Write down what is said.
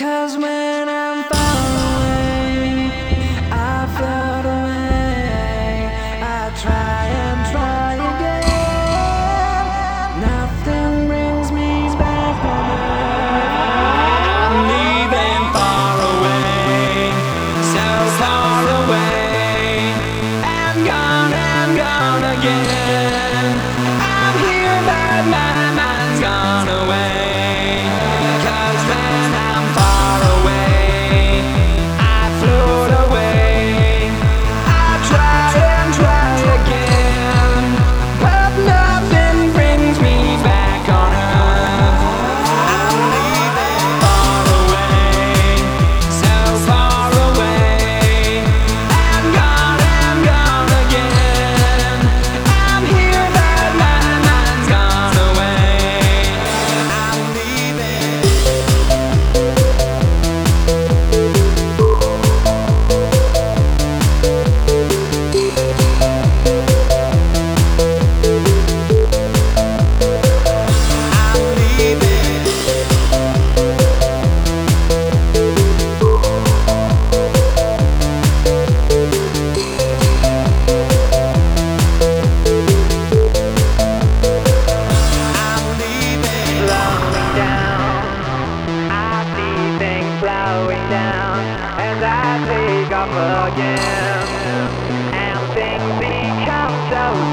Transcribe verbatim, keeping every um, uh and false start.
'Cause when I'm far away, I float away. I try and try again. Nothing brings me back on earth. I'm leaving far away, so far away. I'm gone, I'm gone again. I'm here, but my mind's gone away. 'Cause when I'm far away, I float away. I try and try again, but nothing brings me back on earth. I'm leaving far away, so far away. I'm gone, I'm gone again. I'm here, but my mind's gone away. I'm leaving. I'm leaving. I'm leaving. Slowing down, I see things slowing down as I take off again, and things become so